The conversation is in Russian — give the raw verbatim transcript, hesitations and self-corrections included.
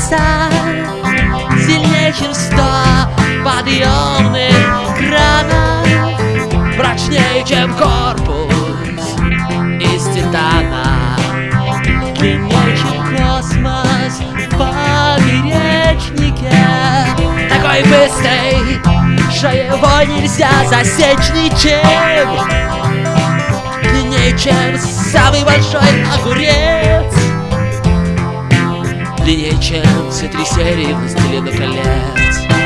веса сильнее, чем сто подъемных кранов, прочнее, чем корпус из титана, длиннее, чем космос в поперечнике, такой быстрый, что его нельзя засечь ничем, длиннее, чем самый большой огурец, длиннее, чем все три серии «Властелина колец».